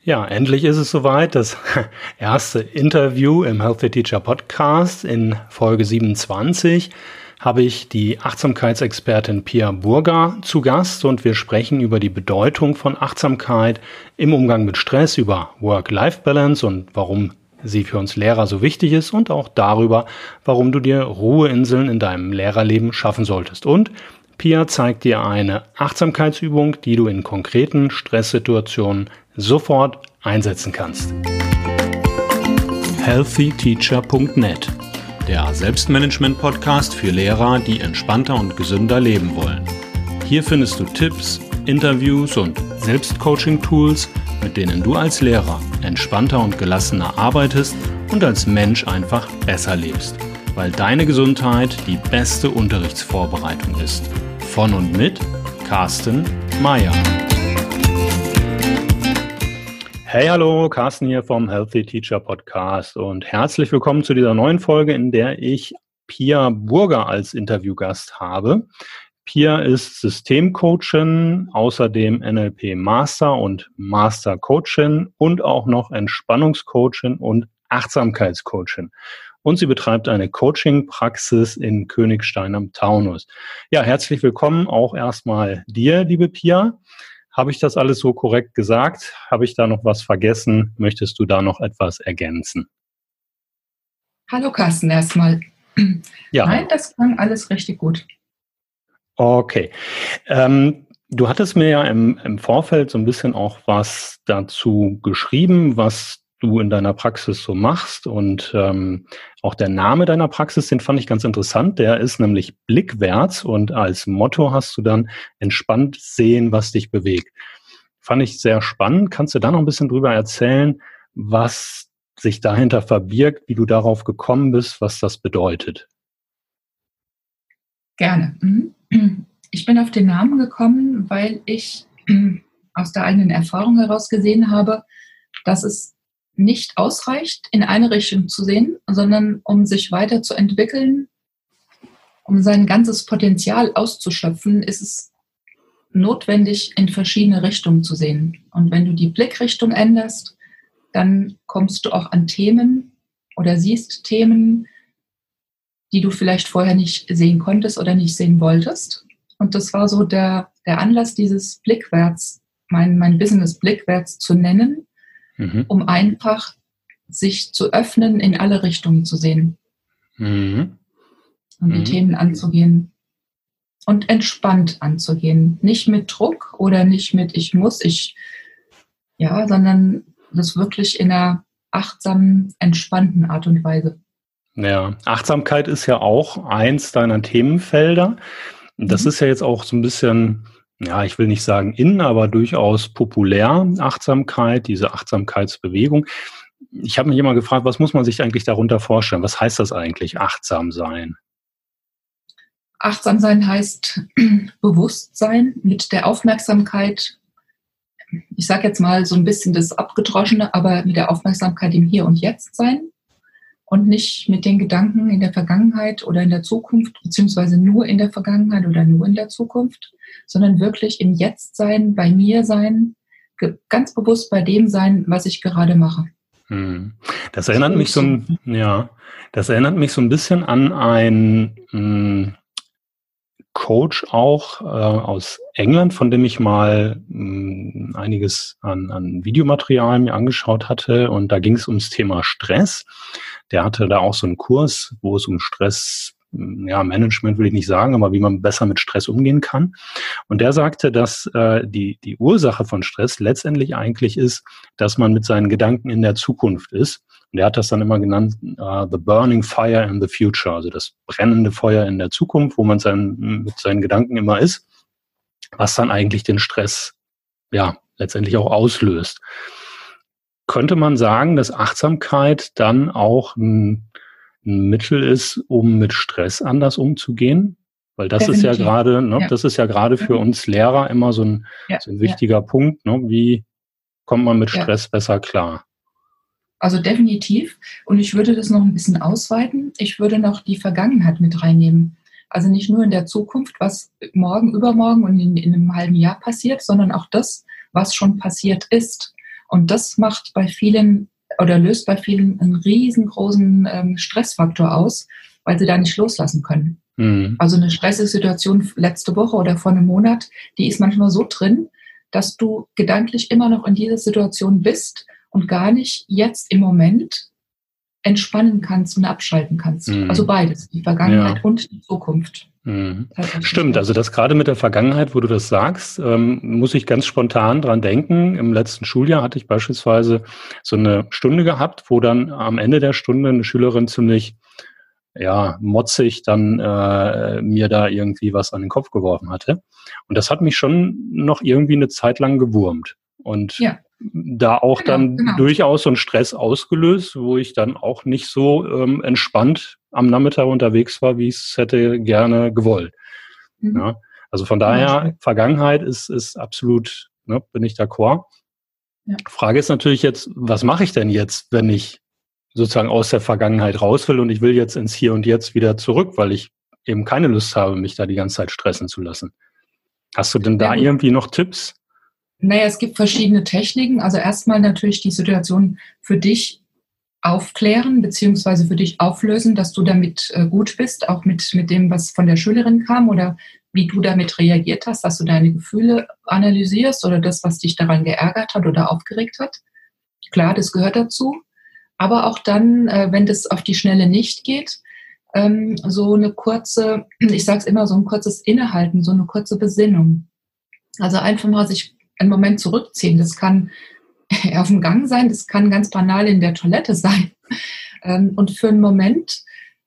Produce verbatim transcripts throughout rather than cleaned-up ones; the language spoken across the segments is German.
Ja, endlich ist es soweit. Das erste Interview im Healthy Teacher Podcast in Folge siebenundzwanzig habe ich die Achtsamkeitsexpertin Pia Burger zu Gast und wir sprechen über die Bedeutung von Achtsamkeit im Umgang mit Stress, über Work-Life-Balance und warum sie für uns Lehrer so wichtig ist und auch darüber, warum du dir Ruheinseln in deinem Lehrerleben schaffen solltest. Und Pia zeigt dir eine Achtsamkeitsübung, die du in konkreten Stresssituationen sofort einsetzen kannst. healthy teacher punkt net, der Selbstmanagement-Podcast für Lehrer, die entspannter und gesünder leben wollen. Hier findest du Tipps, Interviews und Selbstcoaching-Tools, mit denen du als Lehrer entspannter und gelassener arbeitest und als Mensch einfach besser lebst, weil deine Gesundheit die beste Unterrichtsvorbereitung ist. Von und mit Carsten Meyer. Hey, hallo, Carsten hier vom Healthy Teacher Podcast und herzlich willkommen zu dieser neuen Folge, in der ich Pia Burger als Interviewgast habe. Pia ist Systemcoachin, außerdem N L P Master und Master Coachin und auch noch Entspannungscoachin und Achtsamkeitscoachin. Und sie betreibt eine Coaching-Praxis in Königstein am Taunus. Ja, herzlich willkommen auch erstmal dir, liebe Pia. Habe ich das alles so korrekt gesagt? Habe ich da noch was vergessen? Möchtest du da noch etwas ergänzen? Hallo Carsten erstmal. Ja. Nein, das klang alles richtig gut. Okay. Ähm, du hattest mir ja im, im Vorfeld so ein bisschen auch was dazu geschrieben, was du in deiner Praxis so machst und ähm, auch der Name deiner Praxis, den fand ich ganz interessant. Der ist nämlich Blickwärts und als Motto hast du dann entspannt sehen, was dich bewegt. Fand ich sehr spannend. Kannst du da noch ein bisschen drüber erzählen, was sich dahinter verbirgt, wie du darauf gekommen bist, was das bedeutet? Gerne. Ich bin auf den Namen gekommen, weil ich aus der eigenen Erfahrung heraus gesehen habe, dass es nicht ausreicht, in eine Richtung zu sehen, sondern um sich weiterzuentwickeln, um sein ganzes Potenzial auszuschöpfen, ist es notwendig, in verschiedene Richtungen zu sehen. Und wenn du die Blickrichtung änderst, dann kommst du auch an Themen oder siehst Themen, die du vielleicht vorher nicht sehen konntest oder nicht sehen wolltest. Und das war so der, der Anlass, dieses Blickwärts, mein, mein Business Blickwärts zu nennen, mhm. um einfach sich zu öffnen, in alle Richtungen zu sehen. Mhm. Und die mhm. Themen anzugehen. Und entspannt anzugehen. Nicht mit Druck oder nicht mit ich muss, ich, ja, sondern das wirklich in einer achtsamen, entspannten Art und Weise. Ja, Achtsamkeit ist ja auch eins deiner Themenfelder. Das mhm. ist ja jetzt auch so ein bisschen, ja, ich will nicht sagen in, aber durchaus populär, Achtsamkeit, diese Achtsamkeitsbewegung. Ich habe mich immer gefragt, was muss man sich eigentlich darunter vorstellen? Was heißt das eigentlich, achtsam sein? Achtsam sein heißt Bewusstsein mit der Aufmerksamkeit, ich sage jetzt mal so ein bisschen das Abgedroschene, aber mit der Aufmerksamkeit im Hier und Jetzt sein und nicht mit den Gedanken in der Vergangenheit oder in der Zukunft, beziehungsweise nur in der Vergangenheit oder nur in der Zukunft, sondern wirklich im Jetzt sein, bei mir sein, ganz bewusst bei dem sein, was ich gerade mache. Das erinnert mich so ein, ja, das erinnert mich so ein bisschen an einen Coach auch äh, aus England, von dem ich mal mh, einiges an, an Videomaterial mir angeschaut hatte, und da ging es ums Thema Stress. Der hatte da auch so einen Kurs, wo es um Stress, ja, Management will ich nicht sagen, aber wie man besser mit Stress umgehen kann. Und der sagte, dass äh, die, die Ursache von Stress letztendlich eigentlich ist, dass man mit seinen Gedanken in der Zukunft ist. Und er hat das dann immer genannt, uh, the burning fire in the future, also das brennende Feuer in der Zukunft, wo man sein, mit seinen Gedanken immer ist, was dann eigentlich den Stress, ja, letztendlich auch auslöst. Könnte man sagen, dass Achtsamkeit dann auch ein, ein Mittel ist, um mit Stress anders umzugehen? Weil das Definitiv. ist ja gerade, ne, ja. das ist ja gerade für uns Lehrer immer so ein, ja. so ein wichtiger ja. Punkt. Ne? Wie kommt man mit Stress ja. besser klar? Also definitiv. Und ich würde das noch ein bisschen ausweiten. Ich würde noch die Vergangenheit mit reinnehmen. Also nicht nur in der Zukunft, was morgen, übermorgen und in, in einem halben Jahr passiert, sondern auch das, was schon passiert ist. Und das macht bei vielen oder löst bei vielen einen riesengroßen ähm, Stressfaktor aus, weil sie da nicht loslassen können. Mhm. Also eine stressige Situation letzte Woche oder vor einem Monat, die ist manchmal so drin, dass du gedanklich immer noch in dieser Situation bist und gar nicht jetzt im Moment entspannen kannst und abschalten kannst. Mhm. Also beides, die Vergangenheit ja. und die Zukunft. Mhm. Stimmt, also das gerade mit der Vergangenheit, wo du das sagst, ähm, muss ich ganz spontan dran denken. Im letzten Schuljahr hatte ich beispielsweise so eine Stunde gehabt, wo dann am Ende der Stunde eine Schülerin ziemlich ja, motzig dann äh, mir da irgendwie was an den Kopf geworfen hatte. Und das hat mich schon noch irgendwie eine Zeit lang gewurmt. Und ja. da auch genau, dann genau. durchaus so einen Stress ausgelöst, wo ich dann auch nicht so ähm, entspannt am Nachmittag unterwegs war, wie ich es hätte gerne gewollt. Mhm. Ja, also von daher, ja, Vergangenheit ist, ist absolut, ne, bin ich d'accord. Ja. Frage ist natürlich jetzt, was mache ich denn jetzt, wenn ich sozusagen aus der Vergangenheit raus will und ich will jetzt ins Hier und Jetzt wieder zurück, weil ich eben keine Lust habe, mich da die ganze Zeit stressen zu lassen. Hast du denn da ja, irgendwie noch Tipps? Naja, es gibt verschiedene Techniken. Also erstmal natürlich die Situation für dich aufklären, beziehungsweise für dich auflösen, dass du damit äh, gut bist, auch mit, mit dem, was von der Schülerin kam oder wie du damit reagiert hast, dass du deine Gefühle analysierst oder das, was dich daran geärgert hat oder aufgeregt hat. Klar, das gehört dazu. Aber auch dann, äh, wenn das auf die Schnelle nicht geht, ähm, so eine kurze, ich sage es immer, so ein kurzes Innehalten, so eine kurze Besinnung. Also einfach mal sich einen Moment zurückziehen. Das kann auf dem Gang sein, das kann ganz banal in der Toilette sein. Ähm, und für einen Moment,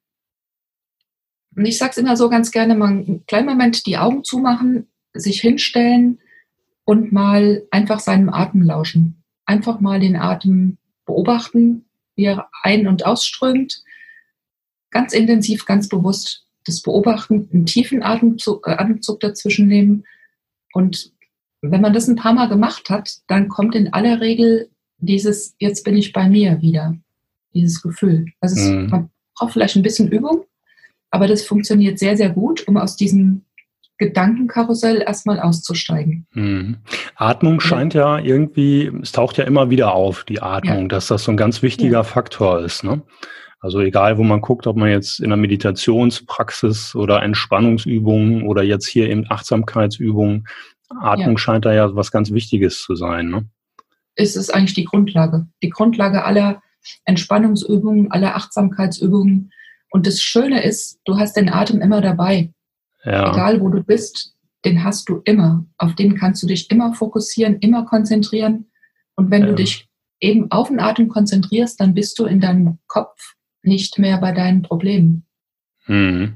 ich sage es immer so ganz gerne, mal einen kleinen Moment die Augen zumachen, sich hinstellen und mal einfach seinem Atem lauschen. Einfach mal den Atem beobachten, wie er ein- und ausströmt, ganz intensiv, ganz bewusst das Beobachten, einen tiefen Atemzug, äh, Atemzug dazwischen nehmen. Und wenn man das ein paar Mal gemacht hat, dann kommt in aller Regel dieses, jetzt bin ich bei mir wieder, dieses Gefühl. Also es, mhm. man braucht vielleicht ein bisschen Übung, aber das funktioniert sehr, sehr gut, um aus diesem Gedankenkarussell erstmal auszusteigen. Hm. Atmung scheint ja irgendwie, es taucht ja immer wieder auf, die Atmung, ja. dass das so ein ganz wichtiger ja. Faktor ist. Ne? Also egal, wo man guckt, ob man jetzt in der Meditationspraxis oder Entspannungsübungen oder jetzt hier eben Achtsamkeitsübungen, Atmung ja. scheint da ja was ganz Wichtiges zu sein. Ne? Es ist eigentlich die Grundlage. Die Grundlage aller Entspannungsübungen, aller Achtsamkeitsübungen. Und das Schöne ist, du hast den Atem immer dabei. Ja. Egal, wo du bist, den hast du immer. Auf den kannst du dich immer fokussieren, immer konzentrieren. Und wenn ja. du dich eben auf den Atem konzentrierst, dann bist du in deinem Kopf nicht mehr bei deinen Problemen. Hm.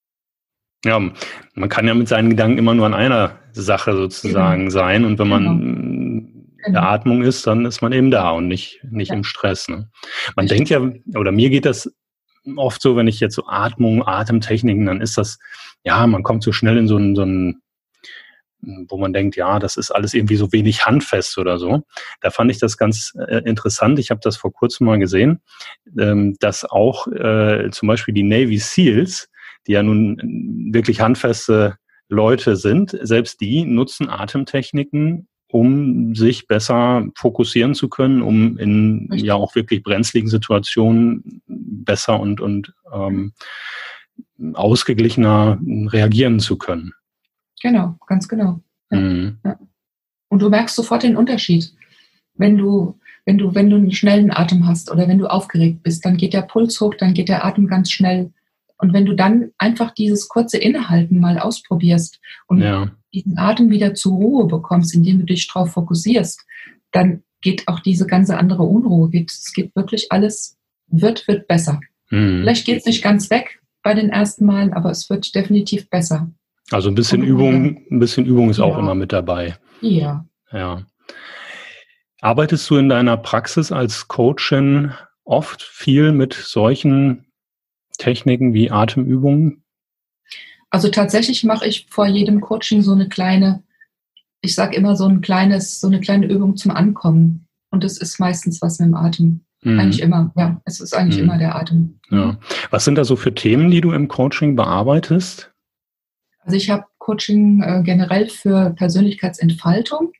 Ja, man kann ja mit seinen Gedanken immer nur an einer Sache sozusagen genau. sein. Und wenn man genau. in der Atmung ist, dann ist man eben da und nicht, nicht ja. im Stress. Ne? Man Richtig. denkt ja, oder mir geht das oft so, wenn ich jetzt so Atmung, Atemtechniken, dann ist das, ja, man kommt so schnell in so einen, so einen, wo man denkt, ja, das ist alles irgendwie so wenig handfest oder so. Da fand ich das ganz äh, interessant. Ich habe das vor kurzem mal gesehen, ähm, dass auch äh, zum Beispiel die Navy Seals, die ja nun wirklich handfeste Leute sind, selbst die nutzen Atemtechniken, um sich besser fokussieren zu können, um in Richtig. ja auch wirklich brenzligen Situationen besser und, und ähm, ausgeglichener reagieren zu können. Genau, ganz genau. Ja. Mhm. Ja. Und du merkst sofort den Unterschied. Wenn du, wenn du, wenn du einen schnellen Atem hast oder wenn du aufgeregt bist, dann geht der Puls hoch, dann geht der Atem ganz schnell. Und wenn du dann einfach dieses kurze Innehalten mal ausprobierst und ja. diesen Atem wieder zur Ruhe bekommst, indem du dich darauf fokussierst, dann geht auch diese ganze andere Unruhe, geht, es geht wirklich alles, wird, wird besser. Mhm. Vielleicht geht es nicht ganz weg bei den ersten Malen, aber es wird definitiv besser. Also ein bisschen und, Übung, ein bisschen Übung ist ja. auch immer mit dabei. Ja. Ja. Arbeitest du in deiner Praxis als Coachin oft viel mit solchen Techniken wie Atemübungen? Also tatsächlich mache ich vor jedem Coaching so eine kleine, ich sage immer so ein kleines, so eine kleine Übung zum Ankommen. Und das ist meistens was mit dem Atem. Mhm. Eigentlich immer, ja. Es ist eigentlich mhm. immer der Atem. Ja. Was sind da so für Themen, die du im Coaching bearbeitest? Also ich habe Coaching äh, generell für Persönlichkeitsentfaltung.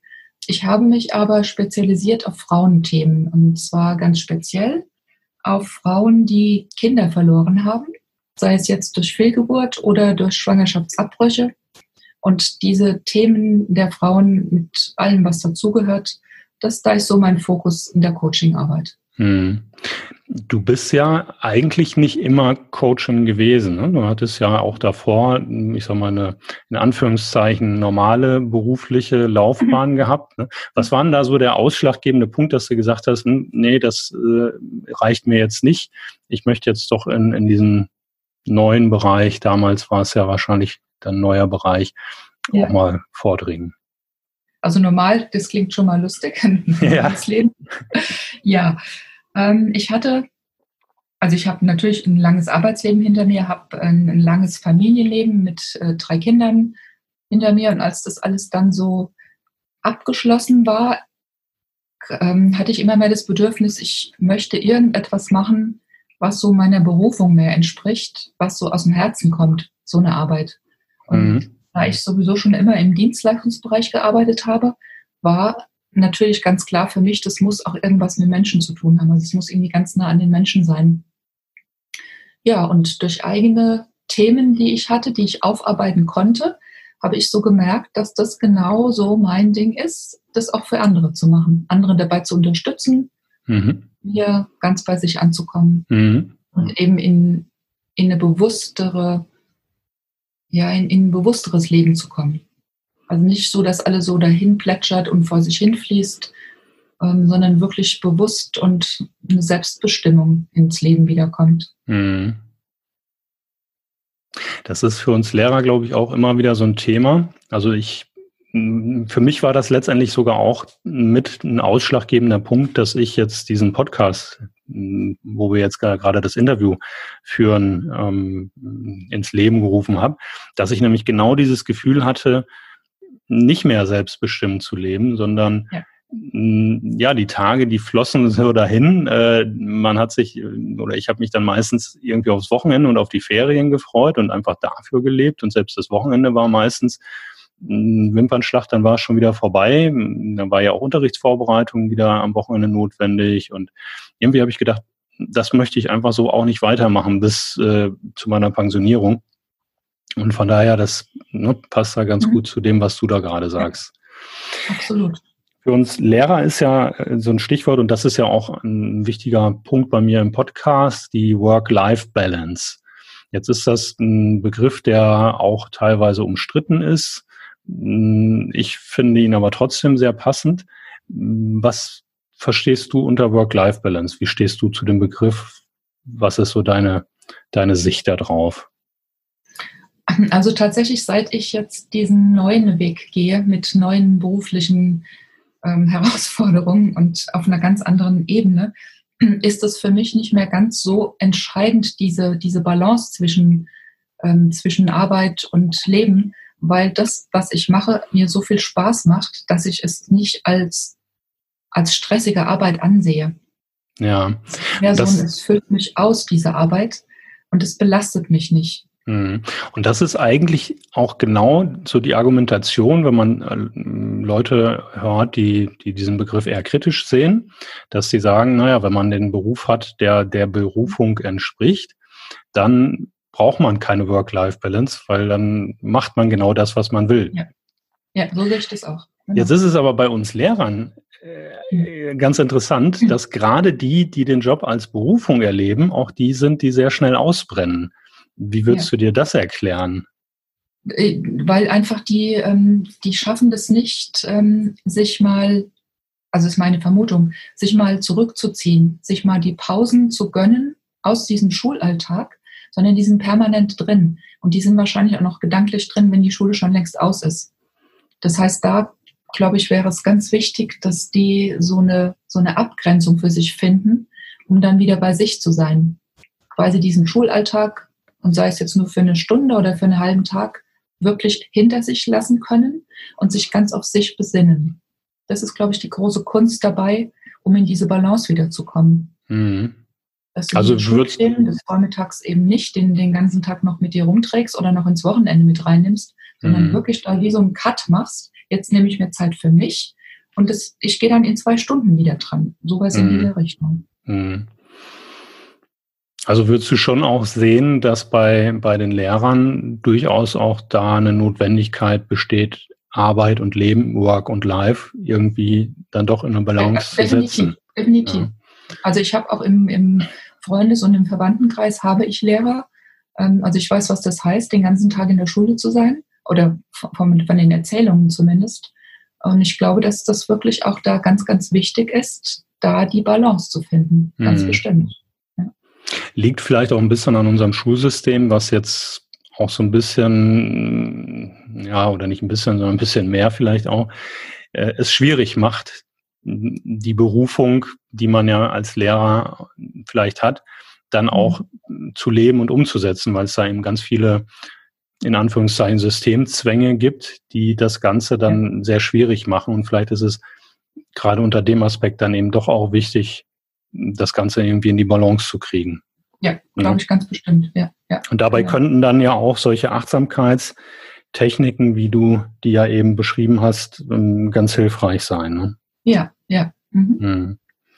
Ich habe mich aber spezialisiert auf Frauenthemen und zwar ganz speziell auf Frauen, die Kinder verloren haben, sei es jetzt durch Fehlgeburt oder durch Schwangerschaftsabbrüche. Und diese Themen der Frauen mit allem, was dazugehört, das, da ist so mein Fokus in der Coachingarbeit. Hm. Du bist ja eigentlich nicht immer Coachin gewesen, ne? Du hattest ja auch davor, ich sag mal, eine in Anführungszeichen normale berufliche Laufbahn mhm. gehabt. Ne? Was war denn da so der ausschlaggebende Punkt, dass du gesagt hast, nee, das äh, reicht mir jetzt nicht. Ich möchte jetzt doch in, in diesen neuen Bereich, damals war es ja wahrscheinlich ein neuer Bereich, ja. auch mal vordringen. Also normal, das klingt schon mal lustig, ein normales ja. Leben. Ja, ähm, ich hatte, also ich habe natürlich ein langes Arbeitsleben hinter mir, habe ein, ein langes Familienleben mit äh, drei Kindern hinter mir und als das alles dann so abgeschlossen war, ähm, hatte ich immer mehr das Bedürfnis, ich möchte irgendetwas machen, was so meiner Berufung mehr entspricht, was so aus dem Herzen kommt, so eine Arbeit. Und mhm. da ich sowieso schon immer im Dienstleistungsbereich gearbeitet habe, war natürlich ganz klar für mich, das muss auch irgendwas mit Menschen zu tun haben. Also es muss irgendwie ganz nah an den Menschen sein. Ja, und durch eigene Themen, die ich hatte, die ich aufarbeiten konnte, habe ich so gemerkt, dass das genau so mein Ding ist, das auch für andere zu machen, andere dabei zu unterstützen, mhm. hier ganz bei sich anzukommen mhm. und eben in, in eine bewusstere ja, in, in ein bewussteres Leben zu kommen. Also nicht so, dass alles so dahin plätschert und vor sich hinfließt, ähm, sondern wirklich bewusst und eine Selbstbestimmung ins Leben wiederkommt. Das ist für uns Lehrer, glaube ich, auch immer wieder so ein Thema. Also ich, für mich war das letztendlich sogar auch mit ein ausschlaggebender Punkt, dass ich jetzt diesen Podcast, wo wir jetzt gerade das Interview führen, ähm, ins Leben gerufen habe, dass ich nämlich genau dieses Gefühl hatte, nicht mehr selbstbestimmt zu leben, sondern ja, ja die Tage, die flossen so dahin. Äh, man hat sich, oder ich habe mich dann meistens irgendwie aufs Wochenende und auf die Ferien gefreut und einfach dafür gelebt und selbst das Wochenende war meistens ein Wimpernschlag, dann war es schon wieder vorbei. Dann war ja auch Unterrichtsvorbereitung wieder am Wochenende notwendig und irgendwie habe ich gedacht, das möchte ich einfach so auch nicht weitermachen bis äh, zu meiner Pensionierung. Und von daher, das ne, passt da ganz mhm. gut zu dem, was du da gerade sagst. Ja, absolut. Für uns Lehrer ist ja so ein Stichwort, und das ist ja auch ein wichtiger Punkt bei mir im Podcast, die Work-Life-Balance. Jetzt ist das ein Begriff, der auch teilweise umstritten ist. Ich finde ihn aber trotzdem sehr passend. Was verstehst du unter Work-Life-Balance? Wie stehst du zu dem Begriff? Was ist so deine, deine Sicht da drauf? Also tatsächlich, seit ich jetzt diesen neuen Weg gehe mit neuen beruflichen ähm, Herausforderungen und auf einer ganz anderen Ebene, ist es für mich nicht mehr ganz so entscheidend, diese, diese Balance zwischen, ähm, zwischen Arbeit und Leben, weil das, was ich mache, mir so viel Spaß macht, dass ich es nicht als, als stressige Arbeit ansehe. Ja. Mehr so, es füllt mich aus, diese Arbeit, und es belastet mich nicht. Und das ist eigentlich auch genau so die Argumentation, wenn man äh, Leute hört, die, die diesen Begriff eher kritisch sehen, dass sie sagen, naja, wenn man den Beruf hat, der der Berufung entspricht, dann braucht man keine Work-Life-Balance, weil dann macht man genau das, was man will. Ja, ja, so sehe ich das auch. Genau. Jetzt ist es aber bei uns Lehrern äh, ganz interessant, mhm. dass gerade die, die den Job als Berufung erleben, auch die sind, die sehr schnell ausbrennen. Wie würdest ja. du dir das erklären? Weil einfach die, ähm, die schaffen das nicht, ähm, sich mal, also ist meine Vermutung, sich mal zurückzuziehen, sich mal die Pausen zu gönnen aus diesem Schulalltag, sondern die sind permanent drin. Und die sind wahrscheinlich auch noch gedanklich drin, wenn die Schule schon längst aus ist. Das heißt, da, glaube ich, wäre es ganz wichtig, dass die so eine, so eine Abgrenzung für sich finden, um dann wieder bei sich zu sein. Quasi diesen Schulalltag, und sei es jetzt nur für eine Stunde oder für einen halben Tag, wirklich hinter sich lassen können und sich ganz auf sich besinnen. Das ist, glaube ich, die große Kunst dabei, um in diese Balance wiederzukommen. Mhm. Dass du also die Schulthemen des Vormittags eben nicht den, den ganzen Tag noch mit dir rumträgst oder noch ins Wochenende mit reinnimmst, sondern mhm. wirklich da wie so einen Cut machst. Jetzt nehme ich mir Zeit für mich und das, ich gehe dann in zwei Stunden wieder dran. Sowas in diese Richtung. Mhm. Also würdest du schon auch sehen, dass bei, bei den Lehrern durchaus auch da eine Notwendigkeit besteht, Arbeit und Leben, Work und Life irgendwie dann doch in eine Balance Ja, zu setzen? Definitiv. Ja. Also ich habe auch im, im Freundes- und im Verwandtenkreis habe ich Lehrer. Also ich weiß, was das heißt, den ganzen Tag in der Schule zu sein oder von, von den Erzählungen zumindest. Und ich glaube, dass das wirklich auch da ganz, ganz wichtig ist, da die Balance zu finden. Ganz hm. bestimmt. Ja. Liegt vielleicht auch ein bisschen an unserem Schulsystem, was jetzt auch so ein bisschen, ja, oder nicht ein bisschen, sondern ein bisschen mehr vielleicht auch, äh, es schwierig macht, die Berufung, die man ja als Lehrer vielleicht hat, dann auch mhm. zu leben und umzusetzen, weil es da eben ganz viele, in Anführungszeichen, Systemzwänge gibt, die das Ganze dann ja. sehr schwierig machen. Und vielleicht ist es gerade unter dem Aspekt dann eben doch auch wichtig, das Ganze irgendwie in die Balance zu kriegen. Ja, glaube ich ganz bestimmt. Ja, ja. Und dabei ja. könnten dann ja auch solche Achtsamkeitstechniken, wie du die ja eben beschrieben hast, ganz hilfreich sein. Ne? Ja, ja. Mhm. Hm.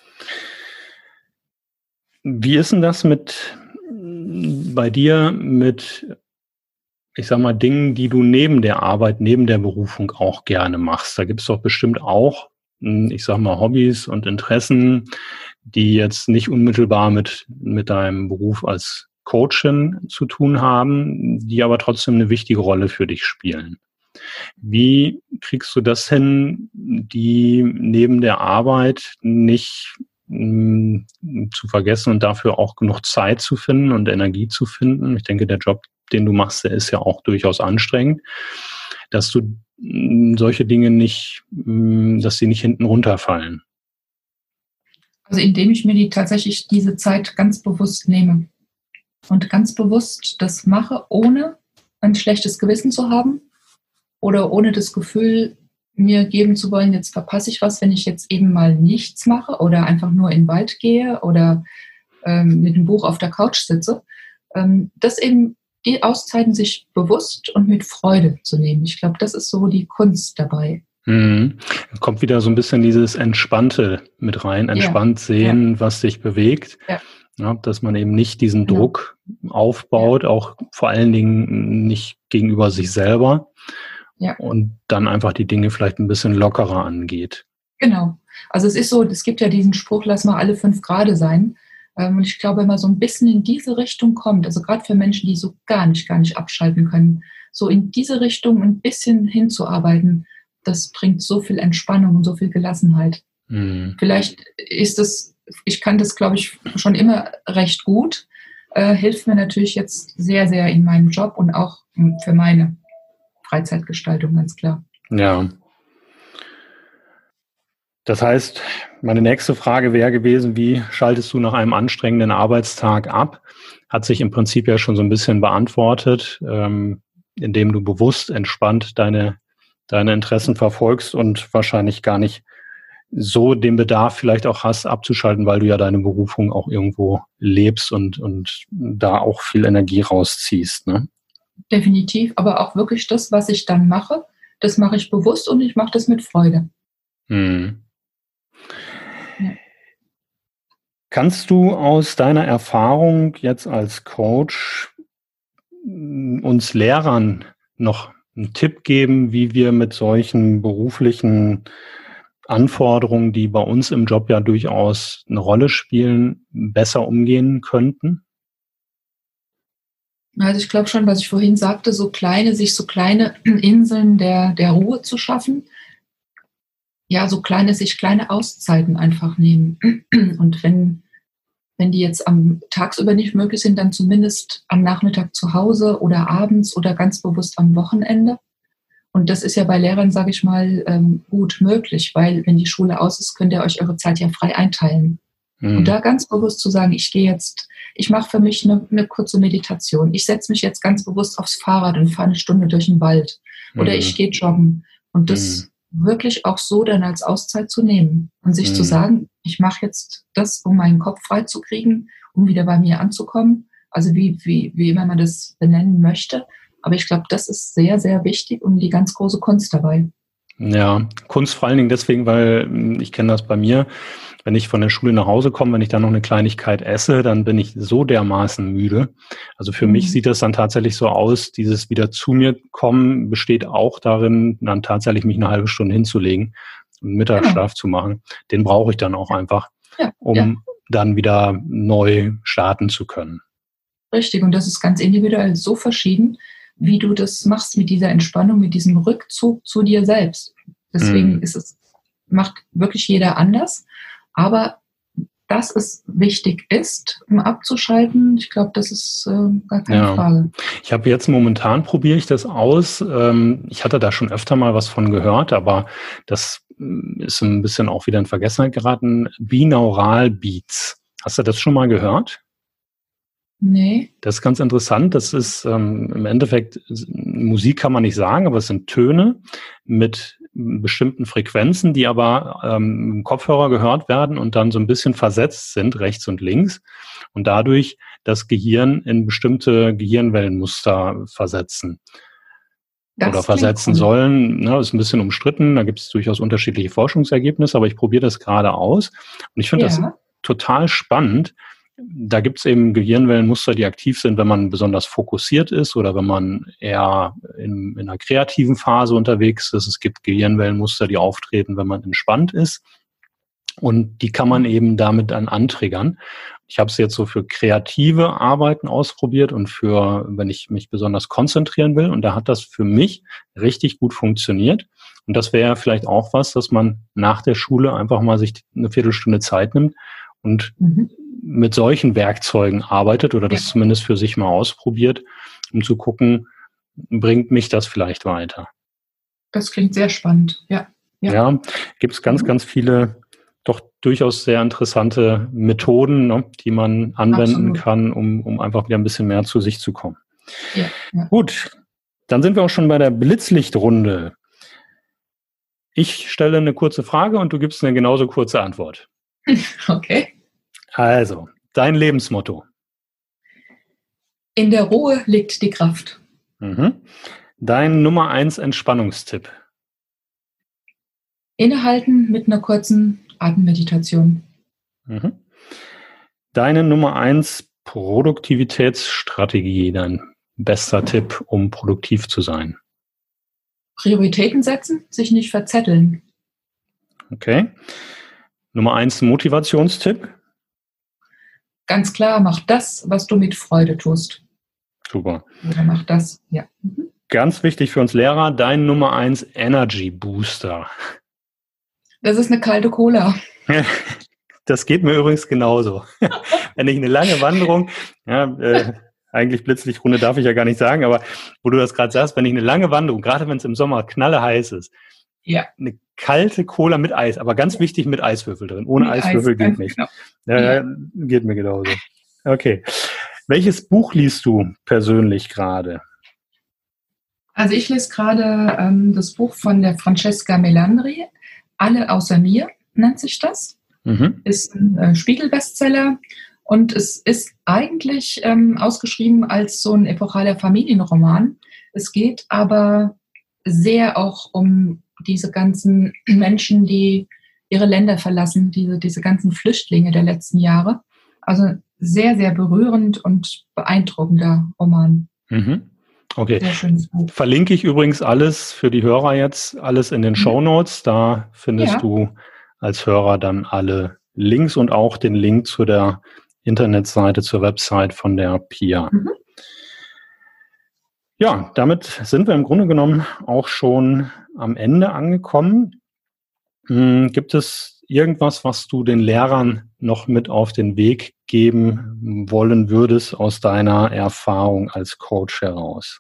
Wie ist denn das mit bei dir mit, ich sag mal, Dingen, die du neben der Arbeit, neben der Berufung auch gerne machst? Da gibt es doch bestimmt auch, ich sag mal, Hobbys und Interessen, die jetzt nicht unmittelbar mit, mit deinem Beruf als Coachin zu tun haben, die aber trotzdem eine wichtige Rolle für dich spielen. Wie kriegst du das hin, die neben der Arbeit nicht mh, zu vergessen und dafür auch genug Zeit zu finden und Energie zu finden? Ich denke, der Job, den du machst, der ist ja auch durchaus anstrengend, dass du mh, solche Dinge nicht, mh, dass sie nicht hinten runterfallen. Also indem ich mir die tatsächlich diese Zeit ganz bewusst nehme und ganz bewusst das mache, ohne ein schlechtes Gewissen zu haben oder ohne das Gefühl, mir geben zu wollen, jetzt verpasse ich was, wenn ich jetzt eben mal nichts mache oder einfach nur in den Wald gehe oder ähm, mit einem Buch auf der Couch sitze. Ähm, das eben die Auszeiten sich bewusst und mit Freude zu nehmen. Ich glaube, das ist so die Kunst dabei. Mhm. Kommt wieder so ein bisschen dieses Entspannte mit rein, entspannt ja. sehen, ja. was sich bewegt. Ja. Ja, dass man eben nicht diesen genau. Druck aufbaut, ja. auch vor allen Dingen nicht gegenüber sich selber. Ja. Und dann einfach die Dinge vielleicht ein bisschen lockerer angeht. Genau. Also es ist so, es gibt ja diesen Spruch, lass mal alle fünf Grade sein. Und ich glaube, wenn man so ein bisschen in diese Richtung kommt, also gerade für Menschen, die so gar nicht, gar nicht abschalten können, so in diese Richtung ein bisschen hinzuarbeiten, das bringt so viel Entspannung und so viel Gelassenheit. Mhm. Vielleicht ist es, ich kann das, glaube ich, schon immer recht gut, äh, hilft mir natürlich jetzt sehr, sehr in meinem Job und auch für meine Freizeitgestaltung, ganz klar. Ja. Das heißt, meine nächste Frage wäre gewesen, wie schaltest du nach einem anstrengenden Arbeitstag ab? Hat sich im Prinzip ja schon so ein bisschen beantwortet, ähm, indem du bewusst entspannt deine, deine Interessen verfolgst und wahrscheinlich gar nicht so den Bedarf vielleicht auch hast, abzuschalten, weil du ja deine Berufung auch irgendwo lebst und, und da auch viel Energie rausziehst, ne? Definitiv, aber auch wirklich das, was ich dann mache, das mache ich bewusst und ich mache das mit Freude. Hm. Ja. Kannst du aus deiner Erfahrung jetzt als Coach uns Lehrern noch einen Tipp geben, wie wir mit solchen beruflichen Anforderungen, die bei uns im Job ja durchaus eine Rolle spielen, besser umgehen könnten? Also ich glaube schon, was ich vorhin sagte, so kleine, sich so kleine Inseln der, der Ruhe zu schaffen. Ja, so kleine, sich kleine Auszeiten einfach nehmen. Und wenn, wenn die jetzt am tagsüber nicht möglich sind, dann zumindest am Nachmittag zu Hause oder abends oder ganz bewusst am Wochenende. Und das ist ja bei Lehrern, sage ich mal, gut möglich, weil wenn die Schule aus ist, könnt ihr euch eure Zeit ja frei einteilen. Mhm. Und da ganz bewusst zu sagen, ich gehe jetzt, ich mache für mich eine, eine kurze Meditation. Ich setze mich jetzt ganz bewusst aufs Fahrrad und fahre eine Stunde durch den Wald. Oder mhm. ich gehe joggen. Und das mhm. wirklich auch so dann als Auszeit zu nehmen. Und sich mhm. zu sagen, ich mache jetzt das, um meinen Kopf frei zu kriegen, um wieder bei mir anzukommen. Also wie, wie, wie immer man das benennen möchte. Aber ich glaube, das ist sehr, sehr wichtig und die ganz große Kunst dabei. Ja, Kunst vor allen Dingen deswegen, weil mh, ich kenne das bei mir, wenn ich von der Schule nach Hause komme, wenn ich dann noch eine Kleinigkeit esse, dann bin ich so dermaßen müde. Also für mich Mhm. sieht das dann tatsächlich so aus, dieses wieder zu mir kommen besteht auch darin, dann tatsächlich mich eine halbe Stunde hinzulegen und Genau. Mittagsschlaf zu machen. Den brauche ich dann auch einfach, Ja, ja, um dann wieder neu starten zu können. richtig. Und das ist ganz individuell so verschieden, wie du das machst mit dieser Entspannung, mit diesem Rückzug zu dir selbst. Deswegen Mhm. ist es, macht wirklich jeder anders. Aber dass es wichtig ist, um abzuschalten, ich glaube, das ist äh, gar keine Ja. Frage. Ich habe jetzt momentan probiere ich das aus. Ähm, ich hatte da schon öfter mal was von gehört, aber das mm, ist ein bisschen auch wieder in Vergessenheit geraten. Binaural Beats. Hast du das schon mal gehört? Nee. Das ist ganz interessant. Das ist ähm, im Endeffekt Musik kann man nicht sagen, aber es sind Töne mit bestimmten Frequenzen, die aber ähm, im Kopfhörer gehört werden und dann so ein bisschen versetzt sind, rechts und links, und dadurch das Gehirn in bestimmte Gehirnwellenmuster versetzen oder Das klingt versetzen cool. sollen. Ne, ist ein bisschen umstritten, da gibt es durchaus unterschiedliche Forschungsergebnisse, aber ich probiere das gerade aus und ich finde das Ja, total spannend. Da gibt es eben Gehirnwellenmuster, die aktiv sind, wenn man besonders fokussiert ist oder wenn man eher in, in einer kreativen Phase unterwegs ist. Es gibt Gehirnwellenmuster, die auftreten, wenn man entspannt ist. Und die kann man eben damit dann antriggern. Ich habe es jetzt so für kreative Arbeiten ausprobiert und für, wenn ich mich besonders konzentrieren will. Und da hat das für mich richtig gut funktioniert. Und das wäre vielleicht auch was, dass man nach der Schule einfach mal sich eine Viertelstunde Zeit nimmt und mhm. mit solchen Werkzeugen arbeitet oder Ja, das zumindest für sich mal ausprobiert, um zu gucken, bringt mich das vielleicht weiter. das klingt sehr spannend. Ja, ja. Ja, gibt es ganz, Mhm. ganz viele doch durchaus sehr interessante Methoden, ne, die man anwenden Absolut. kann, um, um einfach wieder ein bisschen mehr zu sich zu kommen. Ja, ja. Gut, dann sind wir auch schon bei der Blitzlichtrunde. Ich stelle eine kurze Frage und du gibst eine genauso kurze Antwort. Okay. Also, dein Lebensmotto. In der Ruhe liegt die Kraft. Mhm. Dein Nummer eins Entspannungstipp. Innehalten mit einer kurzen Atemmeditation. Mhm. Deine Nummer eins Produktivitätsstrategie, dein bester Tipp, um produktiv zu sein. Prioritäten setzen, sich nicht verzetteln. Okay. Nummer eins Motivationstipp. Ganz klar, mach das, was du mit Freude tust. Super. Oder mach das, ja. Mhm. Ganz wichtig für uns Lehrer, dein Nummer eins Energy Booster. Das ist eine kalte Cola. Das geht mir übrigens genauso. Wenn ich eine lange Wanderung, ja, äh, eigentlich Blitzlichtrunde darf ich ja gar nicht sagen, aber wo du das gerade sagst, wenn ich eine lange Wanderung, gerade wenn es im Sommer knalleheiß ist, Ja, eine kalte Cola mit Eis, aber ganz wichtig mit Eiswürfel drin. Ohne mit Eis, Eiswürfel geht ganz nicht. genau. Ja, Ja. geht mir genauso. Okay. Welches Buch liest du persönlich gerade? Also ich lese gerade ähm, das Buch von der Francesca Melandri, Alle außer mir nennt sich das. Mhm. Ist ein äh, Spiegel-Bestseller und es ist eigentlich ähm, ausgeschrieben als so ein epochaler Familienroman. Es geht aber sehr auch um diese ganzen Menschen, die ihre Länder verlassen, diese, diese ganzen Flüchtlinge der letzten Jahre. Also sehr, sehr berührend und beeindruckender Roman. Mhm. Okay. Sehr schönes Buch. Verlinke ich übrigens alles für die Hörer jetzt, alles in den Mhm. Shownotes. Da findest Ja. du als Hörer dann alle Links und auch den Link zu der Internetseite, zur Website von der Pia. Mhm. Ja, damit sind wir im Grunde genommen auch schon am Ende angekommen. Hm, gibt es irgendwas, was du den Lehrern noch mit auf den Weg geben wollen würdest aus deiner Erfahrung als Coach heraus?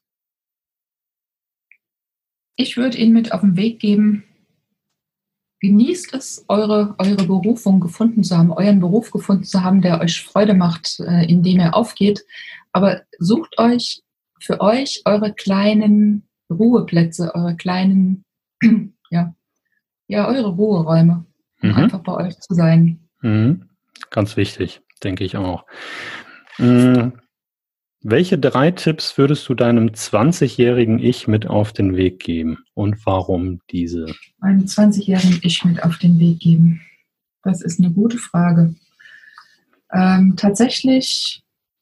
Ich würde Ihnen mit auf den Weg geben, genießt es, eure, eure Berufung gefunden zu haben, euren Beruf gefunden zu haben, der euch Freude macht, äh, indem er aufgeht. Aber sucht euch für euch eure kleinen Ruheplätze, eure kleinen, ja, ja, eure Ruheräume, um Mhm. einfach bei euch zu sein. Mhm. Ganz wichtig, denke ich auch. Mhm. Welche drei Tipps würdest du deinem zwanzigjährigen Ich mit auf den Weg geben und warum diese? Meinem zwanzigjährigen Ich mit auf den Weg geben. Das ist eine gute Frage. Ähm, tatsächlich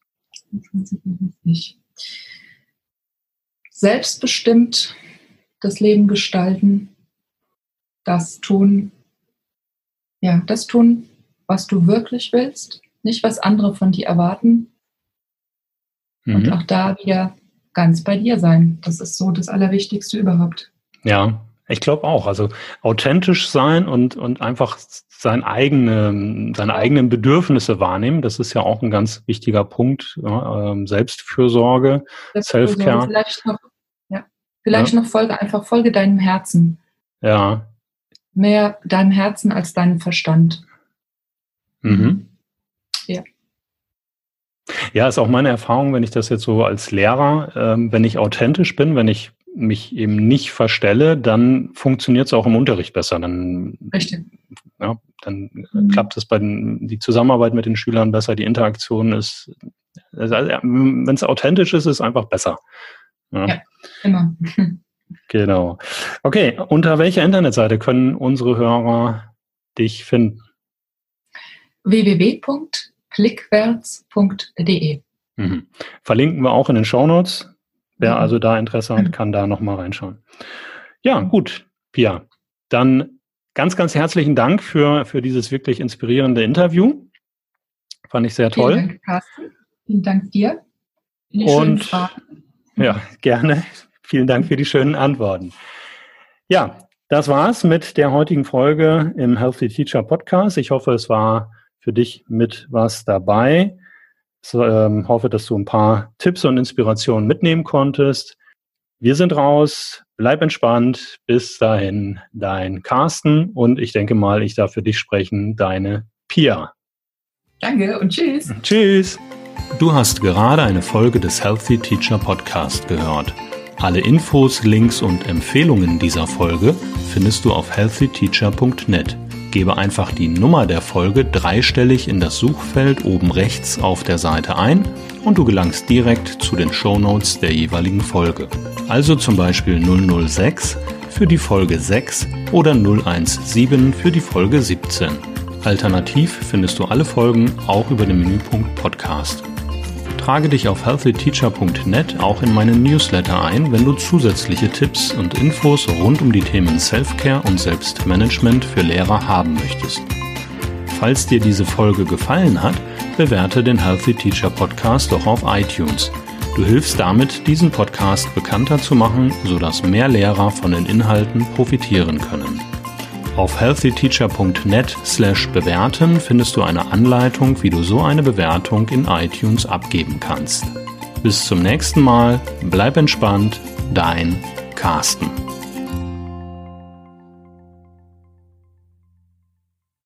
selbstbestimmt das Leben gestalten, das tun, ja, das tun, was du wirklich willst, nicht was andere von dir erwarten. Und auch da wieder ganz bei dir sein. Das ist so das Allerwichtigste überhaupt. Ja, ich glaube auch. Also authentisch sein und, und einfach sein eigene, seine eigenen Bedürfnisse wahrnehmen. Das ist ja auch ein ganz wichtiger Punkt. Ja, ähm, Selbstfürsorge, Self-Care. Vielleicht noch, ja, vielleicht ja. noch folge, einfach folge deinem Herzen. Ja. Mehr deinem Herzen als deinem Verstand. Mhm. Ja. Ja, ist auch meine Erfahrung, wenn ich das jetzt so als Lehrer, ähm, wenn ich authentisch bin, wenn ich mich eben nicht verstelle, dann funktioniert es auch im Unterricht besser. Dann, Richtig. Ja, dann mhm. klappt es bei den, die Zusammenarbeit mit den Schülern besser, die Interaktion ist, also, wenn es authentisch ist, ist es einfach besser. Ja, ja immer. Genau. Okay, unter welcher Internetseite können unsere Hörer dich finden? w w w punkt klickwärts punkt d e. Mhm. Verlinken wir auch in den Shownotes. Wer also da Interesse hat, kann da nochmal reinschauen. Ja, gut, Pia. Dann ganz, ganz herzlichen Dank für, für dieses wirklich inspirierende Interview. Fand ich sehr toll. Vielen Dank, Carsten. Vielen Dank dir. Die Und ja, gerne. Vielen Dank für die schönen Antworten. Ja, das war's mit der heutigen Folge im Healthy Teacher Podcast. Ich hoffe, es war für dich mit was dabei. Ich ähm, hoffe, dass du ein paar Tipps und Inspirationen mitnehmen konntest. Wir sind raus. Bleib entspannt. Bis dahin, dein Carsten. Und ich denke mal, ich darf für dich sprechen, deine Pia. Danke und tschüss. Tschüss. Du hast gerade eine Folge des Healthy Teacher Podcast gehört. Alle Infos, Links und Empfehlungen dieser Folge findest du auf healthy teacher punkt net. Gebe einfach die Nummer der Folge dreistellig in das Suchfeld oben rechts auf der Seite ein und du gelangst direkt zu den Shownotes der jeweiligen Folge. Also zum Beispiel null null sechs für die Folge sechs oder null eins sieben für die Folge siebzehn. Alternativ findest du alle Folgen auch über den Menüpunkt Podcast. Trage dich auf healthy teacher punkt net auch in meinen Newsletter ein, wenn du zusätzliche Tipps und Infos rund um die Themen Self-Care und Selbstmanagement für Lehrer haben möchtest. Falls dir diese Folge gefallen hat, bewerte den Healthy Teacher Podcast doch auf iTunes. Du hilfst damit, diesen Podcast bekannter zu machen, sodass mehr Lehrer von den Inhalten profitieren können. Auf healthy teacher punkt net slash bewerten findest du eine Anleitung, wie du so eine Bewertung in iTunes abgeben kannst. Bis zum nächsten Mal, bleib entspannt, dein Carsten.